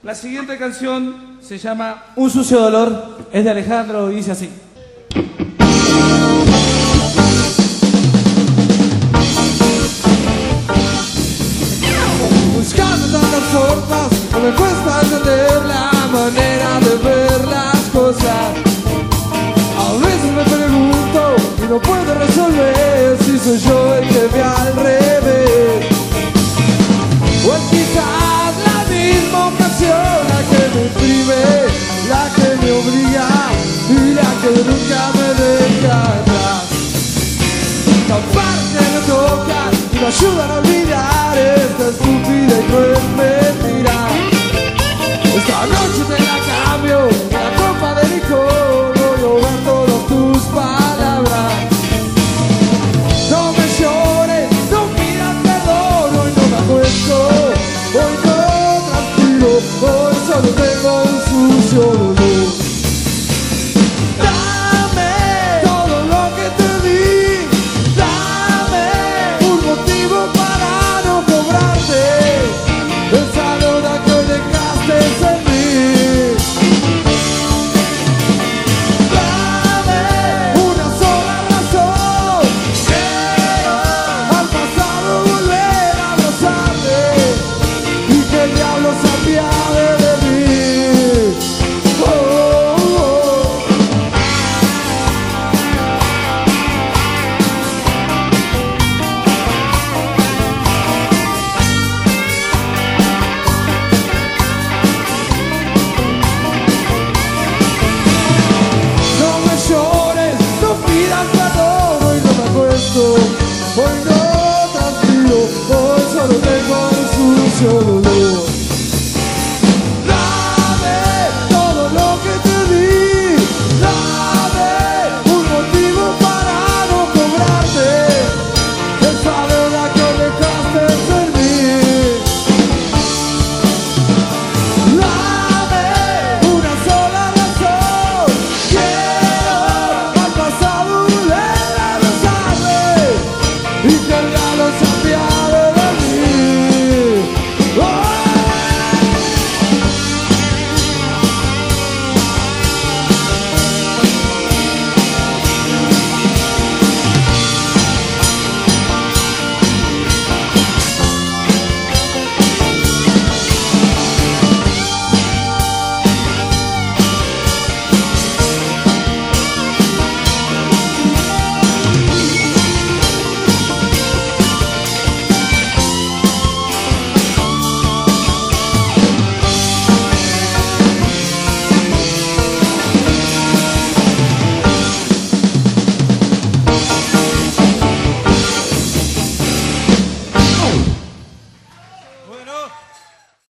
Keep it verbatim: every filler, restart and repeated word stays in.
La siguiente canción se llama Un sucio dolor, es de Alejandro y dice así. Buscando tantas formas, no me cuesta entender la manera de ver las cosas. A veces me pregunto y no puedo resolver si soy yo el que ve al revés. O es quizás la misma ocasión la que me imprime, la que me obliga y la que nunca me deja atrás. Las partes me tocan y me ayudan a olvidar